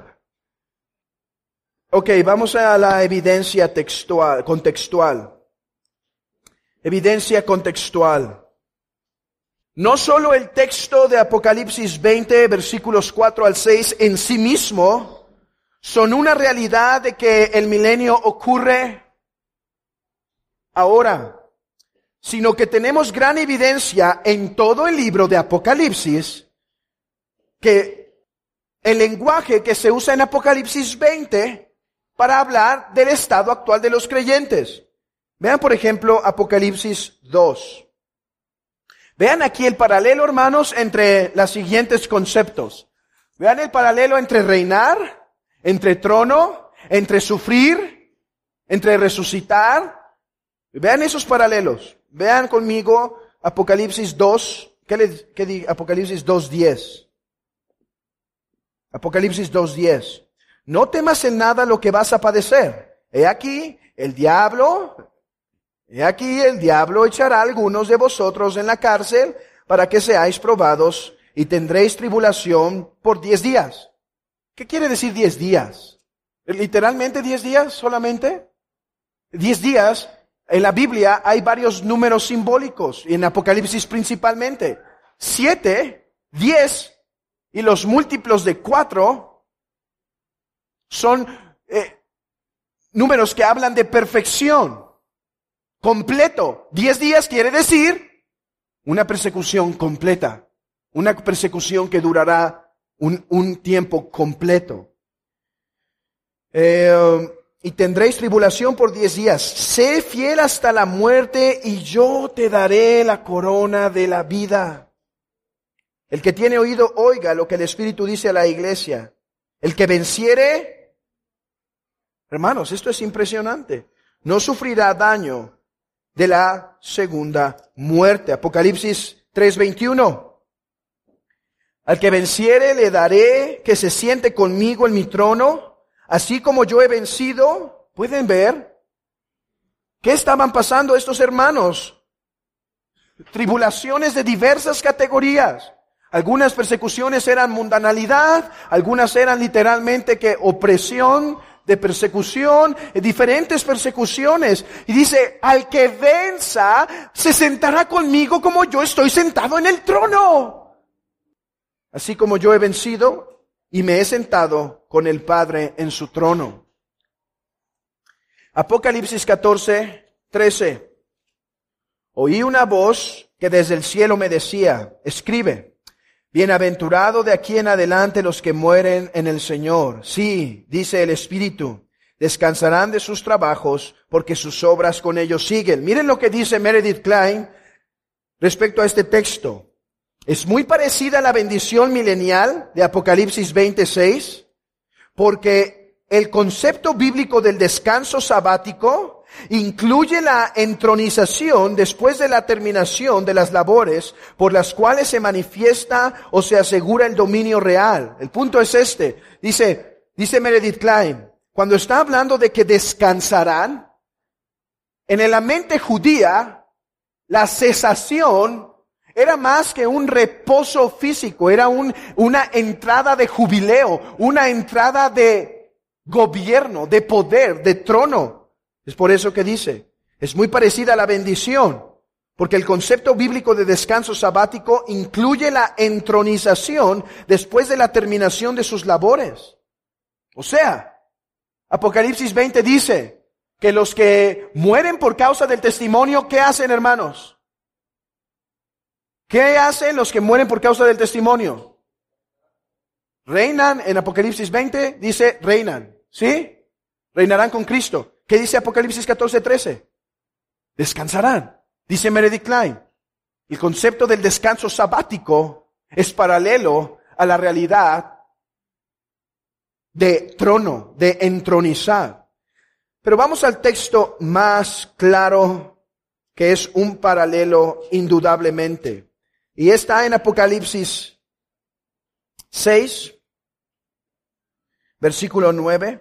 Ok, vamos a la evidencia contextual. Evidencia contextual. No solo el texto de Apocalipsis 20, versículos 4 al 6 en sí mismo son una realidad de que el milenio ocurre ahora, sino que tenemos gran evidencia en todo el libro de Apocalipsis que el lenguaje que se usa en Apocalipsis 20 para hablar del estado actual de los creyentes. Vean, por ejemplo, Apocalipsis 2. Vean aquí el paralelo, hermanos, entre los siguientes conceptos. Vean el paralelo entre reinar, entre trono, entre sufrir, entre resucitar. Vean esos paralelos. Vean conmigo Apocalipsis 2, ¿qué dice Apocalipsis 2:10? Apocalipsis 2:10. No temas en nada lo que vas a padecer. He aquí el diablo echará a algunos de vosotros en la cárcel para que seáis probados y tendréis tribulación por 10 días. ¿Qué quiere decir 10 días? ¿Literalmente 10 días solamente? 10 días. En la Biblia hay varios números simbólicos, y en Apocalipsis principalmente. 7, 10 y los múltiplos de 4 son números que hablan de perfección, completo. 10 días quiere decir una persecución completa, una persecución que durará un tiempo completo. Y tendréis tribulación por 10 días. Sé fiel hasta la muerte y yo te daré la corona de la vida. El que tiene oído, oiga lo que el Espíritu dice a la iglesia. El que venciere, hermanos, esto es impresionante, no sufrirá daño de la segunda muerte. Apocalipsis 3:21. Al que venciere le daré que se siente conmigo en mi trono, así como yo he vencido. ¿Pueden ver qué estaban pasando estos hermanos? Tribulaciones de diversas categorías. Algunas persecuciones eran mundanalidad, algunas eran literalmente que opresión, de persecución, diferentes persecuciones. Y dice, al que venza, se sentará conmigo como yo estoy sentado en el trono. Así como yo he vencido y me he sentado con el Padre en su trono. Apocalipsis 14:13. Oí una voz que desde el cielo me decía, escribe, Bienaventurado de aquí en adelante los que mueren en el Señor. Sí, dice el Espíritu, descansarán de sus trabajos porque sus obras con ellos siguen. Miren lo que dice Meredith Klein respecto a este texto. Es muy parecida a la bendición milenial de Apocalipsis 26, porque el concepto bíblico del descanso sabático incluye la entronización después de la terminación de las labores por las cuales se manifiesta o se asegura el dominio real. El punto es este. Dice Meredith Klein, cuando está hablando de que descansarán, en la mente judía, la cesación era más que un reposo físico, era una entrada de jubileo, una entrada de gobierno, de poder, de trono. Es por eso que dice, es muy parecida a la bendición, porque el concepto bíblico de descanso sabático incluye la entronización después de la terminación de sus labores. O sea, Apocalipsis 20 dice que los que mueren por causa del testimonio, ¿qué hacen, hermanos? ¿Qué hacen los que mueren por causa del testimonio? Reinan. En Apocalipsis 20 dice reinan. ¿Sí? Reinarán con Cristo. ¿Qué dice Apocalipsis 14:13? Descansarán. Dice Meredith Klein. El concepto del descanso sabático es paralelo a la realidad de trono, de entronizar. Pero vamos al texto más claro, que es un paralelo indudablemente. Y está en Apocalipsis 6, versículo 9.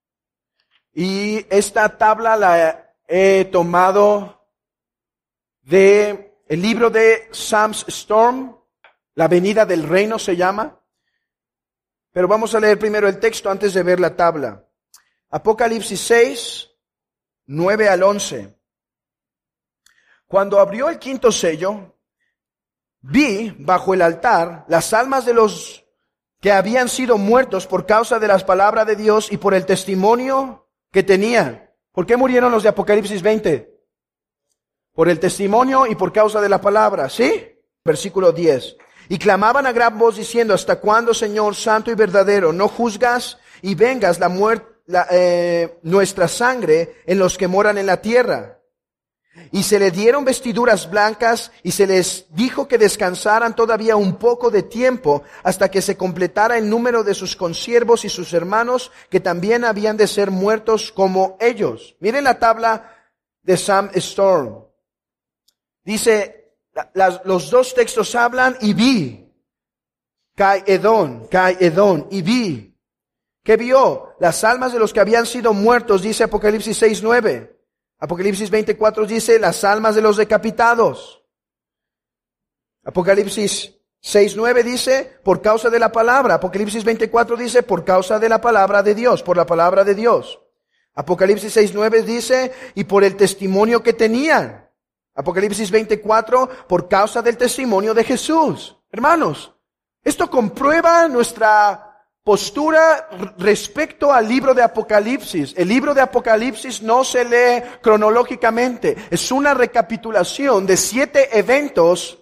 Y esta tabla la he tomado de el libro de Sam's Storm, La venida del reino se llama. Pero vamos a leer primero el texto antes de ver la tabla. Apocalipsis 6, 9 al 11. Cuando abrió el quinto sello, vi bajo el altar las almas de los que habían sido muertos por causa de las palabras de Dios y por el testimonio que tenían. ¿Por qué murieron los de Apocalipsis 20? Por el testimonio y por causa de la palabra, ¿sí? Versículo 10. Y clamaban a gran voz diciendo, ¿hasta cuándo, Señor, santo y verdadero, no juzgas y vengas nuestra sangre en los que moran en la tierra? Y se le dieron vestiduras blancas y se les dijo que descansaran todavía un poco de tiempo hasta que se completara el número de sus consiervos y sus hermanos que también habían de ser muertos como ellos. Miren la tabla de Sam Storm. Dice, los dos textos hablan y vi. Kai Edón, y vi. ¿Qué vio? Las almas de los que habían sido muertos, dice Apocalipsis 6:9. Apocalipsis 24 dice las almas de los decapitados. Apocalipsis 6:9 dice por causa de la palabra. Apocalipsis 24 dice por causa de la palabra de Dios, por la palabra de Dios. Apocalipsis 6:9 dice y por el testimonio que tenían. Apocalipsis 24 por causa del testimonio de Jesús. Hermanos, esto comprueba nuestra postura respecto al libro de Apocalipsis. El libro de Apocalipsis no se lee cronológicamente. Es una recapitulación de 7 eventos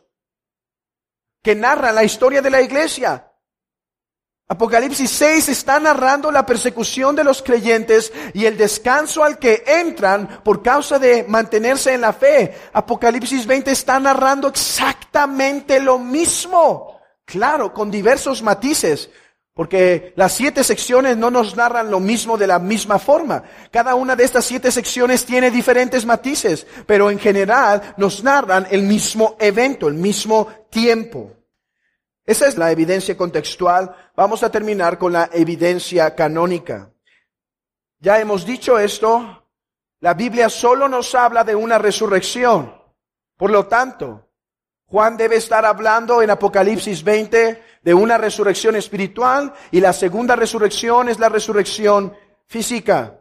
que narran la historia de la iglesia. Apocalipsis 6 está narrando la persecución de los creyentes y el descanso al que entran por causa de mantenerse en la fe. Apocalipsis 20 está narrando exactamente lo mismo. Claro, con diversos matices. Porque las 7 secciones no nos narran lo mismo de la misma forma. Cada una de estas 7 secciones tiene diferentes matices, pero en general nos narran el mismo evento, el mismo tiempo. Esa es la evidencia contextual. Vamos a terminar con la evidencia canónica. Ya hemos dicho esto, la Biblia solo nos habla de una resurrección. Por lo tanto, Juan debe estar hablando en Apocalipsis 20 de una resurrección espiritual y la segunda resurrección es la resurrección física.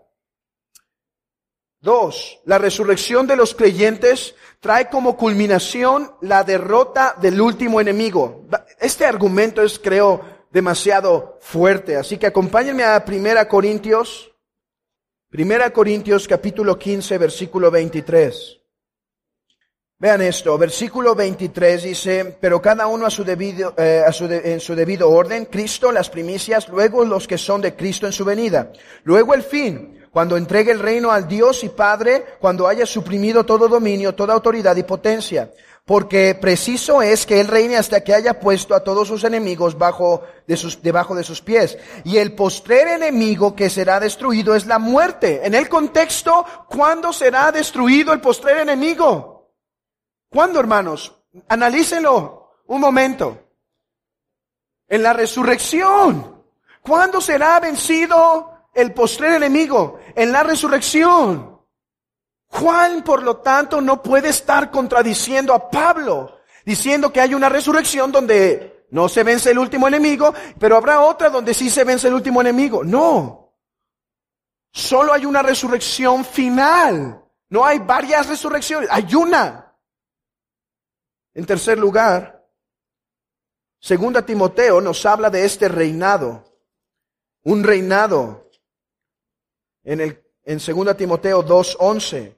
2. La resurrección de los creyentes trae como culminación la derrota del último enemigo. Este argumento es, creo, demasiado fuerte, así que acompáñenme a 1 Corintios capítulo 15, versículo 23. Vean esto, versículo 23 dice, pero cada uno en su debido orden, Cristo las primicias, luego los que son de Cristo en su venida, luego el fin, cuando entregue el reino al Dios y Padre, cuando haya suprimido todo dominio, toda autoridad y potencia. Porque preciso es que Él reine hasta que haya puesto a todos sus enemigos debajo de sus pies. Y el postrer enemigo que será destruido es la muerte. En el contexto, ¿cuándo será destruido el postrer enemigo? ¿Cuándo, hermanos? Analícenlo un momento. En la resurrección. ¿Cuándo será vencido el postrer enemigo? En la resurrección. Juan, por lo tanto, no puede estar contradiciendo a Pablo, diciendo que hay una resurrección donde no se vence el último enemigo, pero habrá otra donde sí se vence el último enemigo. No. Solo hay una resurrección final. No hay varias resurrecciones. Hay una. En tercer lugar, 2 Timoteo nos habla de este reinado. Un reinado. En 2 Timoteo 2:11.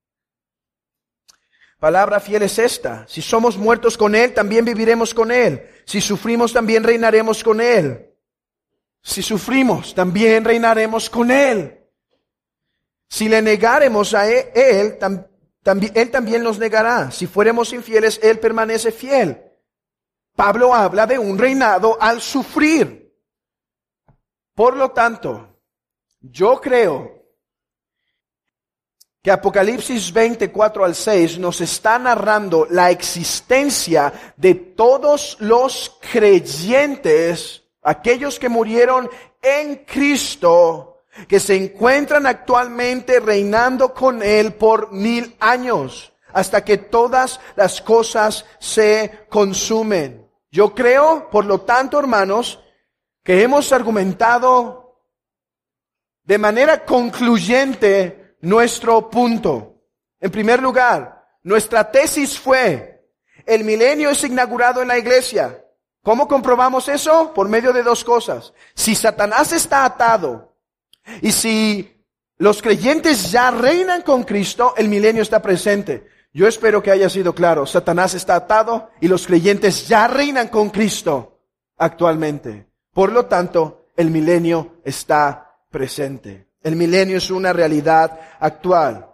Palabra fiel es esta: si somos muertos con Él, también viviremos con Él. Si sufrimos, también reinaremos con Él. Si sufrimos, también reinaremos con Él. Si le negáremos a Él, Él también nos negará. Si fuéramos infieles, Él permanece fiel. Pablo habla de un reinado al sufrir. Por lo tanto, yo creo que Apocalipsis 24 al 6 nos está narrando la existencia de todos los creyentes, aquellos que murieron en Cristo, que se encuentran actualmente reinando con Él por 1000 años, hasta que todas las cosas se consumen. Yo creo, por lo tanto, hermanos, que hemos argumentado de manera concluyente nuestro punto. En primer lugar, nuestra tesis fue: el milenio es inaugurado en la iglesia. ¿Cómo comprobamos eso? Por medio de dos cosas. Si Satanás está atado y si los creyentes ya reinan con Cristo, el milenio está presente. Yo espero que haya sido claro. Satanás está atado y los creyentes ya reinan con Cristo actualmente. Por lo tanto, el milenio está presente. El milenio es una realidad actual.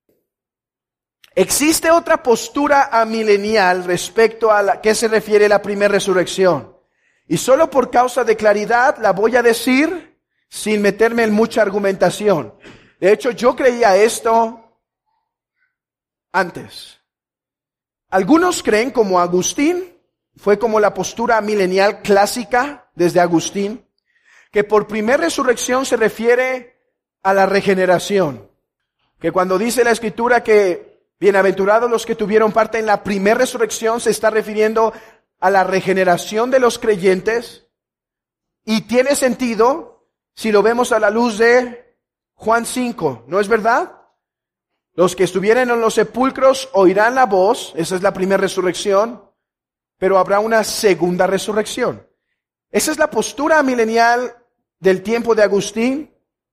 Existe otra postura amilenial respecto a la que se refiere la primera resurrección. Y solo por causa de claridad la voy a decir sin meterme en mucha argumentación. De hecho, yo creía esto antes. Algunos creen, como Agustín, fue como la postura amilenial clásica desde Agustín, que por primera resurrección se refiere a la regeneración. Que cuando dice la Escritura que bienaventurados los que tuvieron parte en la primera resurrección, se está refiriendo a la regeneración de los creyentes. Y tiene sentido si lo vemos a la luz de Juan 5, ¿no es verdad? Los que estuvieran en los sepulcros oirán la voz, esa es la primera resurrección, pero habrá una segunda resurrección. Esa es la postura milenial del tiempo de Agustín.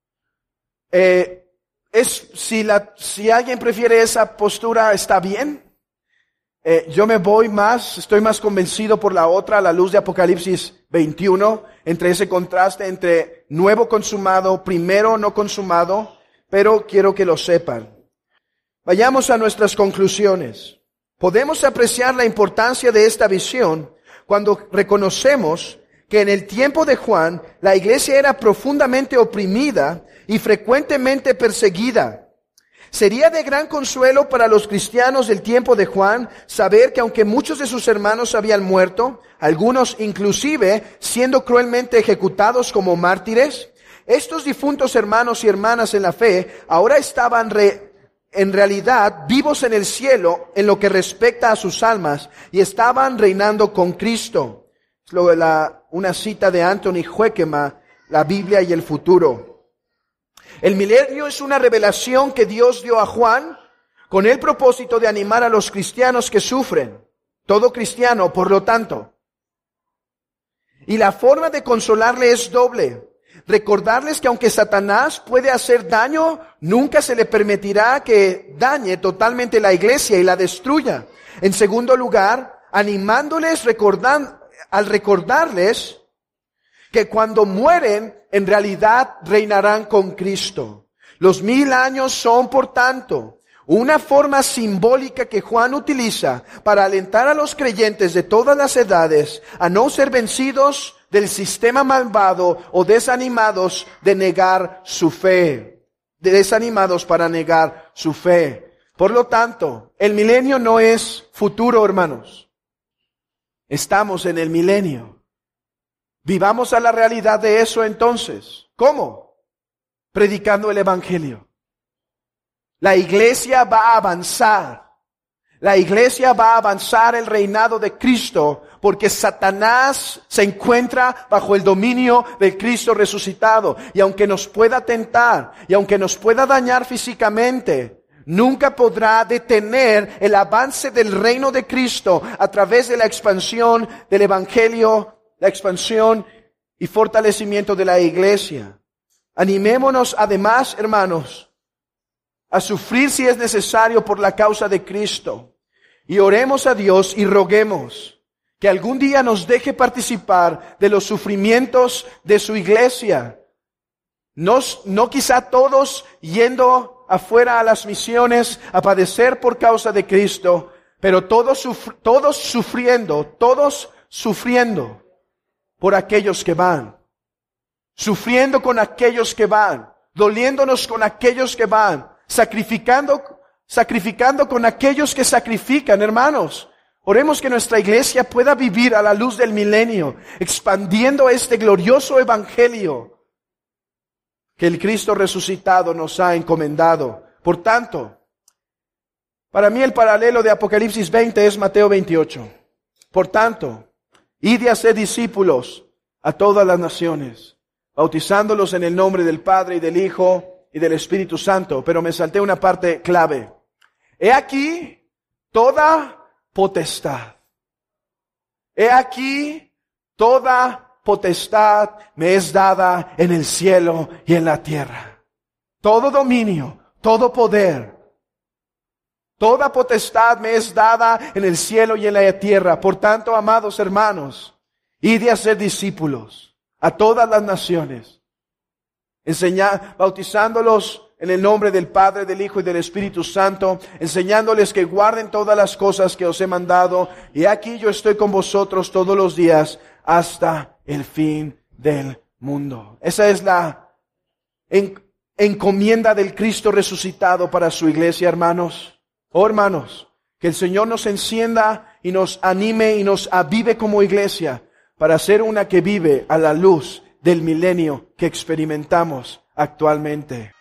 Si alguien prefiere esa postura, está bien. Yo estoy más convencido por la otra, a la luz de Apocalipsis 21, entre ese contraste entre nuevo consumado, primero no consumado, pero quiero que lo sepan. Vayamos a nuestras conclusiones. Podemos apreciar la importancia de esta visión cuando reconocemos que en el tiempo de Juan, la iglesia era profundamente oprimida y frecuentemente perseguida. Sería de gran consuelo para los cristianos del tiempo de Juan saber que aunque muchos de sus hermanos habían muerto, algunos inclusive siendo cruelmente ejecutados como mártires, estos difuntos hermanos y hermanas en la fe ahora estaban en realidad vivos en el cielo en lo que respecta a sus almas y estaban reinando con Cristo. Es una cita de Anthony Juekema, La Biblia y el futuro. El milenio es una revelación que Dios dio a Juan con el propósito de animar a los cristianos que sufren. Todo cristiano, por lo tanto. Y la forma de consolarle es doble. recordarles que aunque Satanás puede hacer daño, nunca se le permitirá que dañe totalmente la iglesia y la destruya. En segundo lugar, animándoles, al recordarles que cuando mueren, en realidad reinarán con Cristo. Los 1000 años son, por tanto, una forma simbólica que Juan utiliza para alentar a los creyentes de todas las edades a no ser vencidos del sistema malvado o desanimados de negar su fe. Desanimados para negar su fe. Por lo tanto, el milenio no es futuro, hermanos. Estamos en el milenio. Vivamos a la realidad de eso entonces. ¿Cómo? Predicando el Evangelio. La iglesia va a avanzar. La iglesia va a avanzar el reinado de Cristo porque Satanás se encuentra bajo el dominio del Cristo resucitado. Y aunque nos pueda tentar y aunque nos pueda dañar físicamente, nunca podrá detener el avance del reino de Cristo a través de la expansión del Evangelio, la expansión y fortalecimiento de la iglesia. Animémonos además, hermanos, a sufrir si es necesario por la causa de Cristo. Y oremos a Dios y roguemos que algún día nos deje participar de los sufrimientos de su iglesia. No quizá todos yendo afuera a las misiones a padecer por causa de Cristo, pero todos sufriendo por aquellos que van. Sufriendo con aquellos que van. Doliéndonos con aquellos que van. Sacrificando con aquellos que sacrifican, hermanos. Oremos que nuestra iglesia pueda vivir a la luz del milenio, expandiendo este glorioso evangelio que el Cristo resucitado nos ha encomendado. Por tanto, para mí el paralelo de Apocalipsis 20 es Mateo 28. Por tanto, id y haced discípulos a todas las naciones, bautizándolos en el nombre del Padre y del Hijo y del Espíritu Santo. Pero me salté una parte clave. He aquí toda potestad. He aquí toda potestad me es dada en el cielo y en la tierra. Todo dominio, todo poder, toda potestad me es dada en el cielo y en la tierra. Por tanto, amados hermanos, id y haced discípulos a todas las naciones, bautizándolos en el nombre del Padre, del Hijo y del Espíritu Santo, enseñándoles que guarden todas las cosas que os he mandado. Y aquí yo estoy con vosotros todos los días hasta el fin del mundo. Esa es la encomienda del Cristo resucitado para su iglesia, hermanos. Oh, hermanos, que el Señor nos encienda y nos anime y nos avive como iglesia para ser una que vive a la luz del milenio que experimentamos actualmente.